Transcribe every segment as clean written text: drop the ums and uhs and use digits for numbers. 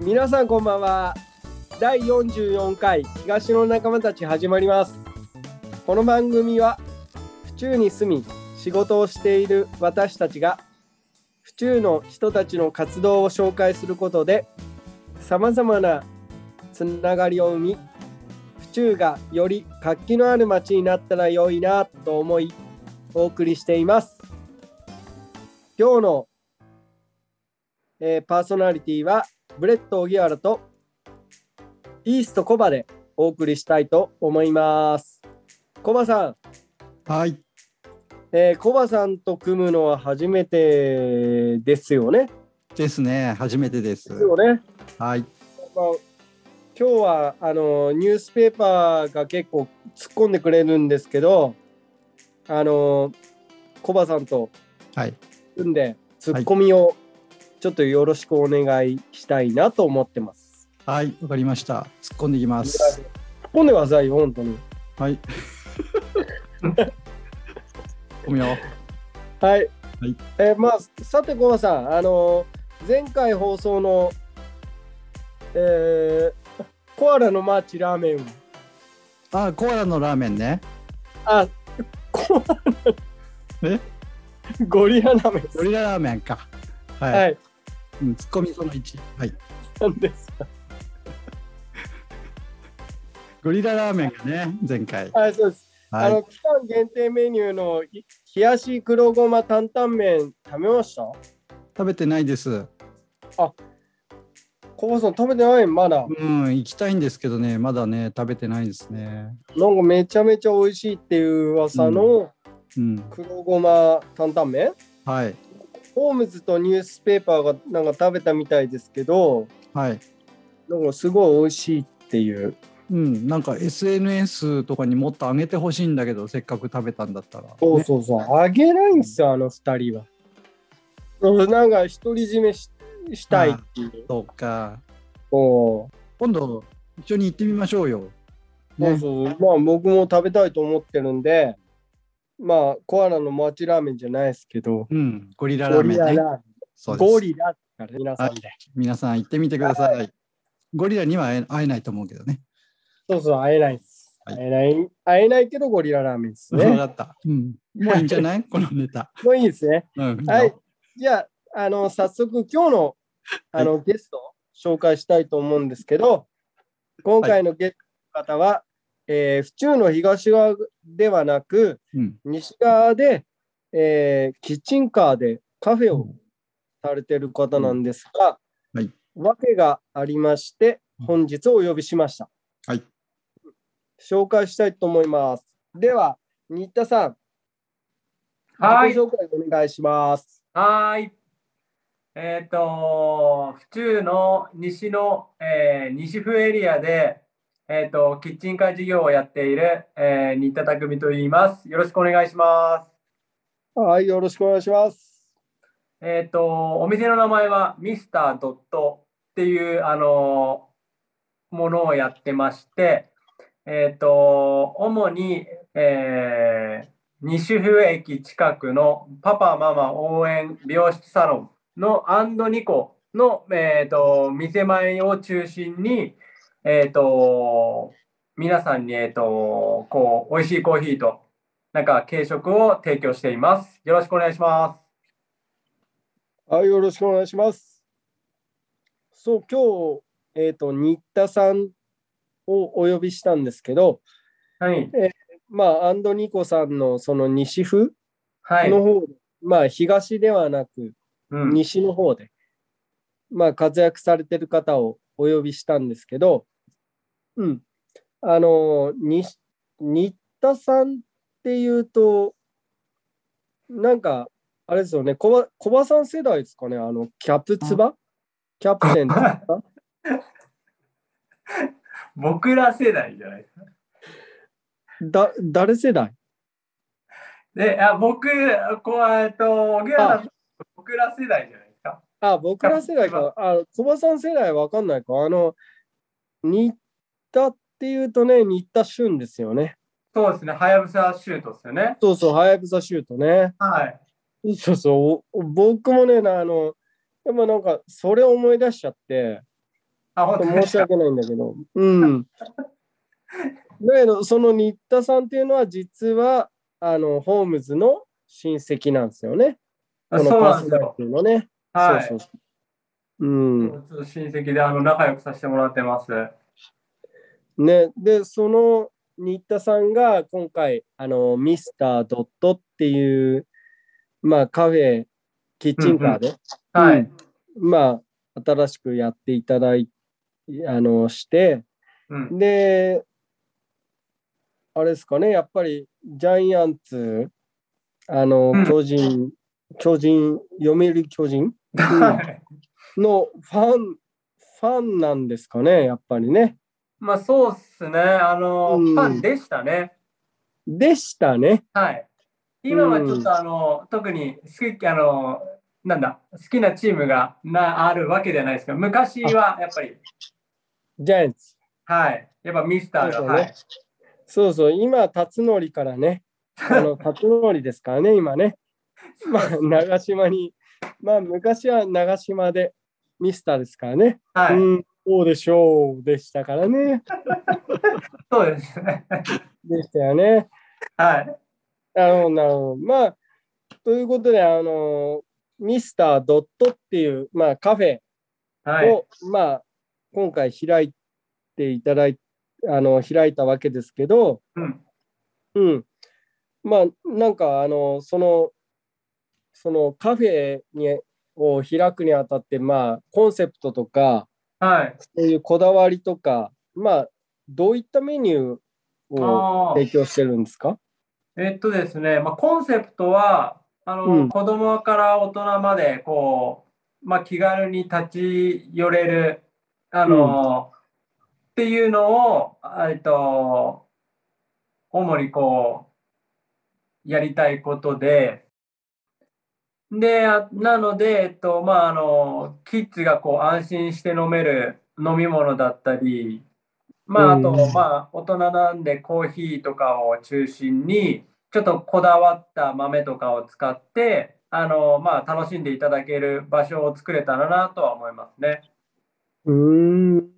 皆さんこんばんは。第44回東の仲間たち始まります。この番組は府中に住み仕事をしている私たちが府中の人たちの活動を紹介することでさまざまなつながりを生み、府中がより活気のある街になったら良いなと思いお送りしています。今日の、パーソナリティはブレッド荻原とイーストコバでお送りしたいと思います。コバさん、 はい、 コバさんと組むのは初めてですよね。 ですね、初めてです。 ですよね。 はい。 まあ、今日はニュースペーパーが結構突っ込んでくれるんですけど、コバさんと組んでツッコミをちょっとよろしくお願いしたいなと思ってます。 はい、わかりました。突っ込んでいきます。 突っ込んでくださいよ、本当に。 はい。おみよう。はい。 はい。 さてコバさん、前回放送の、コアラのマーチラーメン。 コアラのラーメンね。 コアラゴリララーメン。 ゴリララーメンか。はい。はいツッコミその1。はい。 何ですか。 ゴリララーメンがね、前回。 はい、そうです。期間限定メニューの冷やし黒ごま担々麺食べました？ 食べてないです。 コバさん食べてない？まだ。 行きたいんですけどね、まだね、食べてないですね。 なんかめちゃめちゃ美味しいっていう噂の黒ごま担々麺、 はい。 ホームズとニュースペーパーがなんか食べたみたいですけど、 はい。 なんかすごい美味しいっていう。 なんか SNS とかにもっと上げてほしいんだけど、せっかく食べたんだったら、ね。 そう、上げないんですよ、あの2人は。なんか独り占めしたいっていう。 そうか。 今度一緒に行ってみましょうよ。 ね、僕も食べたいと思ってるんで、コアラのマーチラーメンじゃないですけど、 ゴリララーメンね。 ゴリラから皆さんで、 皆さん行ってみてください。ゴリラには会えないと思うけどね。 そう、会えないです。会えないけどゴリララーメンですね。 分かった。もういいんじゃないこのネタ。 もういいですね。はい。じゃあ、早速今日の、ゲストを紹介したいと思うんですけど、今回のゲストの方は、府中の東側ではなく、西側で、キッチンカーでカフェをされている方なんですが、訳がありまして、本日お呼びしました。 はい。 紹介したいと思います。では、新田さん、 はい。 自己紹介お願いします。 はい。府中の西の、西府エリアで、キッチンカー事業をやっている、新田匠と言います。よろしくお願いします。 はい、よろしくお願いします。 お店の名前はミスタードットっていうものをやってまして、主に、西府駅近くのパパママ応援美容室サロンのアンドニコの、店前を中心に、皆さんに、美味しいコーヒーとなんか軽食を提供しています。よろしくお願いします。 はい、よろしくお願いします。そう、今日、新田さんをお呼びしたんですけど、 はい。 アンドニコさんのその西府の方で、東ではなく、西の方で、活躍されてる方をお呼びしたんですけど、新田さんっていうと、なんか、あれですよね、小葉さん世代ですかね、キャプツバキャプテンですか僕ら世代じゃないですか。 誰世代で、僕ら世代じゃないですか。 僕ら世代か。小葉さん世代わかんないか。新田っていうとね、新田俊ですよね。 そうですね、はやぶさシュートですよね。 そう、はやぶさシュートね。 はい。 そう、僕もね、でもなんか、それを思い出しちゃって、 あ、本当ですか。 申し訳ないんだけど。うん。だけど、その新田さんっていうのは、実は、ホームズの親戚なんですよね。このそうパーソナリなんですよ。 ティのね。そうはい。 そうそう。うん。 ちょっと親戚で仲良くさせてもらってます。 ね。で、その新田さんが今回、ミスタードットっていう、まあ、カフェ、キッうんうん。 チンカーで、うはい。 ん。まあ、新しくやっていただいして、 うん。 で、あれですかね、やっぱりジャイアンツ、 うん。 読売巨人、うん、 はい。 のファンなんですかね、やっぱりね。 まあそうっすね。 うファンん、 でしたね。 でしたね。 はい。 う今はちょっん、 と特になんだ、好きなチームがあるわけじゃないですけど、昔あ、 はやっぱり、 ジャイアンツ。 はい。やっぱミスターが、 そうそうね。 はい。 そうそう、今、辰徳からね、辰徳ですからね、今ね。まあ、 そうですね。 長島に、まあ、昔は長島でミスターですからね。 はい。 うん、そうでしょう、でしたからね。 そうですね。 でしたよね。 はい。 なるほど、なるほど。まあ、ということで、ミスタードットっていう、まあ、カフェはい。 を、まあ、今回開いていただい開いたわけですけど、 うん。 うん。まあ、なんか、そのカフェを開くにあたって、まあ、コンセプトとか、 はい。 そういうこだわりとか、まあ、どういったメニューを提ああ。 供してるんですか？ ですね、まあ、コンセプトは、 うん。 子供から大人まで、まあ、気軽に立ち寄れる、 うん。 っていうのを、主にやりたいことで、なので、まあ、キッズが安心して飲める飲み物だったり、まあ、あと、 うん。 まあ、大人なんでコーヒーとかを中心に、ちょっとこだわった豆とかを使って、まあ、楽しんでいただける場所を作れたらなとは思いますね。 うーん。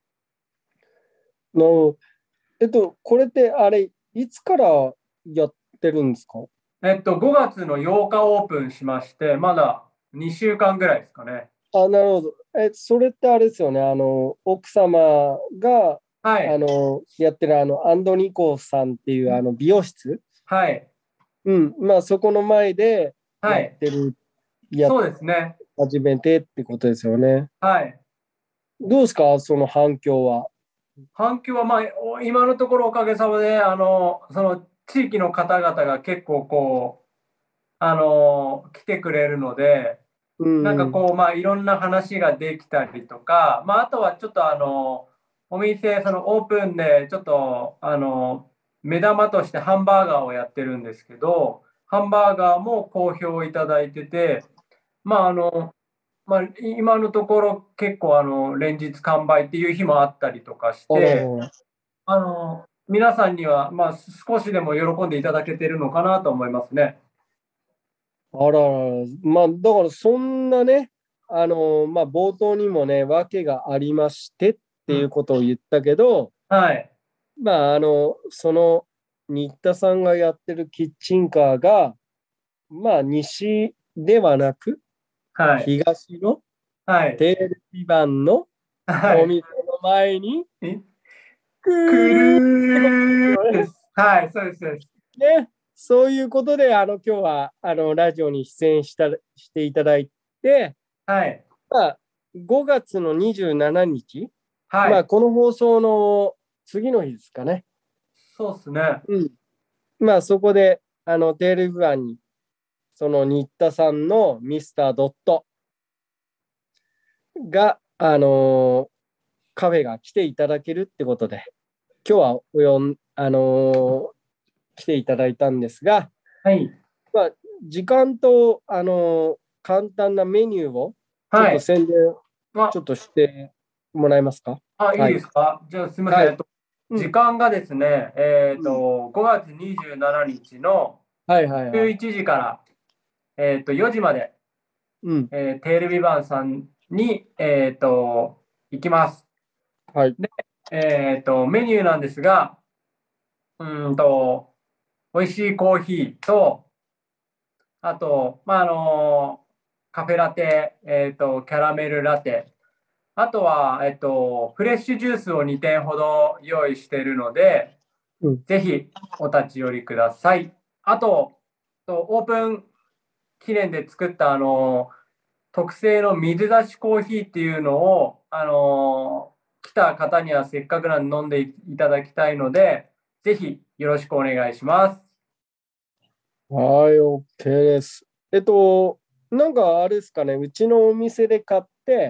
の、これってあれ、いつからやってるんですか？ 5月の8日オープンしまして、まだ2週間ぐらいですかね。 あ、なるほど。それってあれですよね。奥様が、 はい。 やってるアンドニコさんっていう美容室。 はい。 うん。まあ、そこの前でやっはい。 てる、やっそうですね。 始めてってことですよね。 はい。 どうですかその反響は？ 反響は、まあ、今のところおかげさまで、その地域の方々が結構来てくれるので、 うん。 まあ、いろんな話ができたりとか、まあ、あとはちょっとお店、そのオープンで、ちょっと目玉としてハンバーガーをやってるんですけど、ハンバーガーも好評いただいてて、まあ、まあ、今のところ結構連日完売っていう日もあったりとかしあらて、 ら。 皆さんには、まあ、少しでも喜んでいただけてるのかなと思いますね。 あらら。まあ、だからそんなね、まあ、冒頭にもね、訳がありましてっていううん。 ことを言ったけど、 はい。 まあ、その新田さんがやってるキッチンカーが、まあ、西ではなく、 はい。 東のはい。 テレビ版のはい。 お店の前に、 えくくーってことでするよね。 ーです。はい、そうです。そうです。 ね、そういうことで、今日は、ラジオに出演していただいて、 はい。 まあ、5月の27日、まあ、 はい。 この放送の次の日ですかね。 そうですね。 うん。まあ、そこで、テレビ版に、その新田さんのミスタードットが、カフェが来ていただけるってことで、今日は来ていただいたんですが、 はい。 まあ、時間と、簡単なメニューをちょっはい。 と宣伝ちょっとしてもらえますか？ いいはい。 ですか。じゃあ、すみません。 はい。うん。 時間がですね、 うん。 5月27日のはいはいはい。 11時から、4時まで、 うん。 テレビ版さんに、行きます。 はい。 メニューなんですが、美味しいコーヒーと、あと、カフェラテ、キャラメルラテ、あとは、フレッシュジュースを2点ほど用意しているので、 うん。 ぜひお立ち寄りください。あと、オープン記念で作った特製の水出しコーヒーっていうのを、来た方にはせっかくなんで飲んでいただきたいので、ぜひよろしくお願いします。 はい、OK です。なんかあれですかね、うちのお店で買って、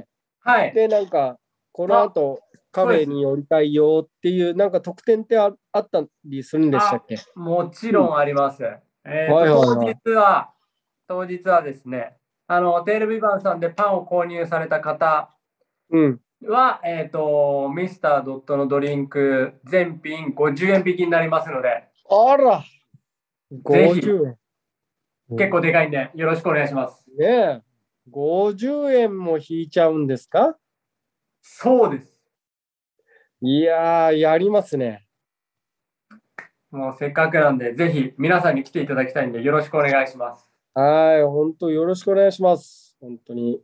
はい。 で、なんか、このあ、 後、カフェそうです。 に寄りたいよっていう、なんか特典ってあったりするんでしたっけ？ もちうん。 ろんあります。 はいはいはい。 当日はですね、テールビバンさんでパンを購入された方うん。 は、ミスタードットのドリンク全品50円引きになりますので、 あら、 ぜひ、 50円。 結構でかいんで、よろしくお願いします。 ねえ、50円も引いちゃうんですか？ そうです。 いやー、やりますね。 もうせっかくなんで、ぜひ皆さんに来ていただきたいんで、よろしくお願いします。 はい、本当よろしくお願いします。本当に。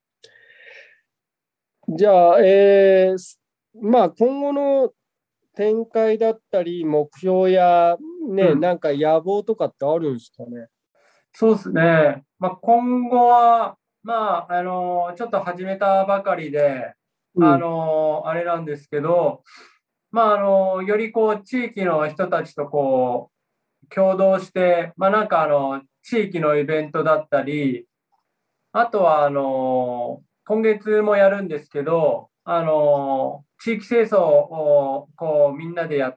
じゃあ、まあ、今後の展開だったり、目標や、ね、 うん。 なんか野望とかってあるんですかね。 そうですね。今後は、ちょっと始めたばかりで、 うん、 あれなんですけど、よりこう、地域の人たちとこう、共同して、地域のイベントだったり、あとは、今月もやるんですけど、地域清掃をこう、みんなでやって、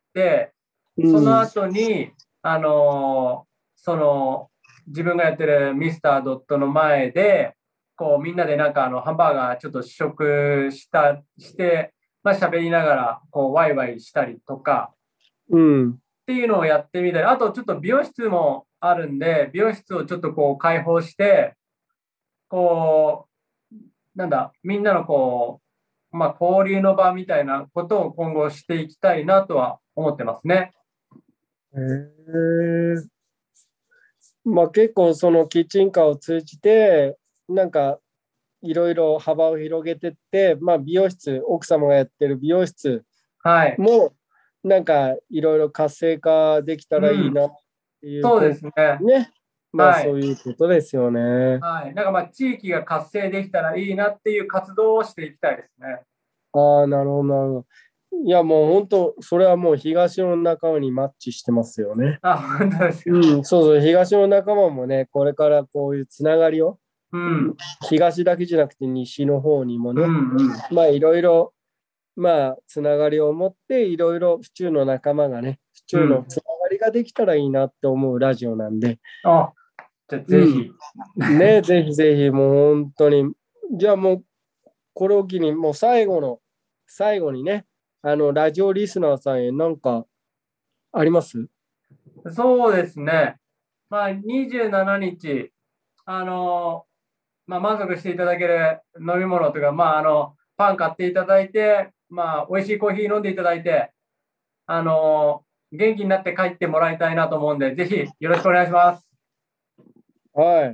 うん、 その後に、あの、その、自分がやってるミスタードットの前で、こう、みんなでハンバーガーちょっと試食して、喋りながら、こう、ワイワイしたりとか、 うん。 っていうのをやってみたり、あとちょっと美容室もあるんで、美容室をちょっとこう開放して、こみんなのこう、交流の場みたいなことを今後していきたいなとは思ってますね。 へえ。まあ結構そのキッチンカーを通じて、なんかいろいろ幅を広げてって、まあ美容室、奥様がやってる美容室はい。 も、なんかいろいろ活性化できたらいうん。 いなっていう、 そうですね。 ね。まあはい。 そういうことですよね。 はい。地域が活性できたらいいなっていう活動をしていきたいですね。 ああ、なるほど、なるほど。いや、もう本当、それはもう東の仲間にマッチしてますよね。 あ、本当ですか。 うん、そうそう、東の仲間もね、これからこういうつながりを、 うん。 うん、東だけじゃなくて西の方にもうね、 んうん。 まあいろいろ、まあつながりを持って、いろいろ府中の仲間がね、府うん。 中のつながりができたらいいなって思うラジオなんで、 あ、じゃあぜうん、 ひ。 ね、ぜひぜひ、もう本当に、じゃあもう、これを機に、もう最後にね、ラジオリスナーさんへなんかあります？ そうですね。27日、あの、満足していただける飲み物というか、パン買っていただいて、美味しいコーヒー飲んでいただいて、あの、元気になって帰ってもらいたいなと思うんで、ぜひよろしくお願いします。 はい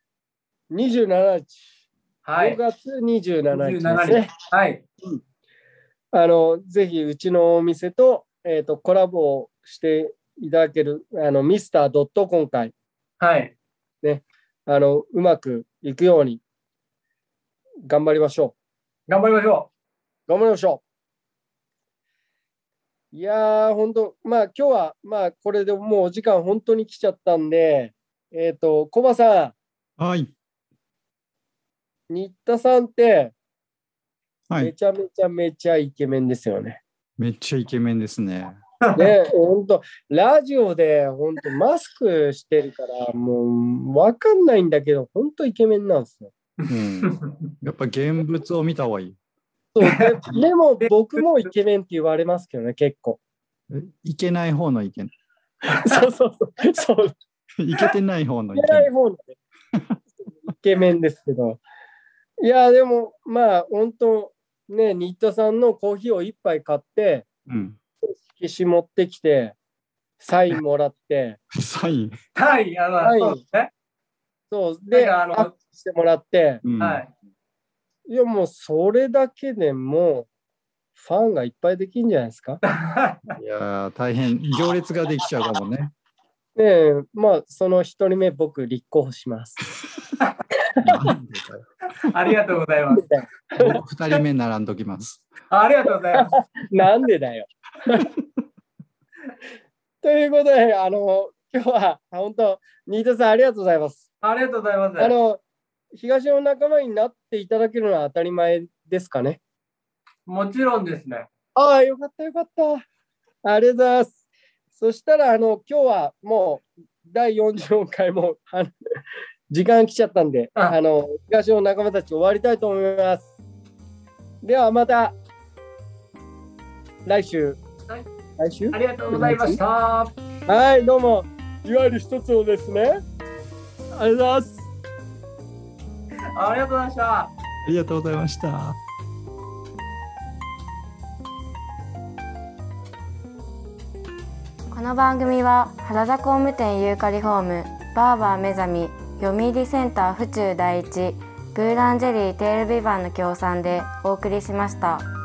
。27日、5 はい。 月27日で 27日。 すね。 はい。 うん、ぜひうちのお店と、コラボしていただける、ミスタードット今回、 はい。 ね、うまくいくように頑張りましょ頑張りましょう。頑張りましょう。いやー、本当、まあ今日は、まあこれでもうお時間本当に来ちゃったんで、コバさはい。 ん、新田さんってはい。 めちゃめちゃめちゃイケメンですよね。 めっちゃイケメンですね。 う。 ね、本当ラジオで本当マスクしてるからもうわかんないんだけど本当イケメンなんですよ。 うん。やっぱ現物を見た方がいい。 そうでも僕もイケメンって言われますけどね結構。 いけない方のイケメそうそうそうそう。 ン。いけてない方のいけイケメン。 ない方の、ね、イケメンですけど。いやでもまあ本当ね、新田さんのコーヒーを一杯買って、 うん。 色紙持ってきて、サインもらって、 サイン。 はい、そうですね。 そう、で、 なんかアップしてもらって、 うんはい。 いや、もうそれだけでもう、ファンがいっぱいできるんじゃないですか。 いやー、大変。行列ができちゃうかもね。 ねえ、まあ、その一人目、僕、立候補します。 なんでだよ。 ありがとうございます。 僕2人目並んどきます。 ありがとうございます。 なんでだよ。ということで、今日は本当、新田さん、ありがとうございます。 ありがとうございます。 東の仲間になっていただけるのは当たり前ですかね。 もちろんですね。 ああ、よかった、よかった。ありがとうございます。そしたら、今日はもう第44回も時間来ちゃったんで、東の仲間たち終わりたいと思います。ではまた来週。 はい、 来週ありがとうございました。 はい、どうも。いわゆる一つをですね。ありがとうございます。 ありがとうございました。 ありがとうございました。 この番組は原田工務店ユーカリホーム、バーバー目覚み、読売センター府中第一、ブーランジェリーテールビバンの協賛でお送りしました。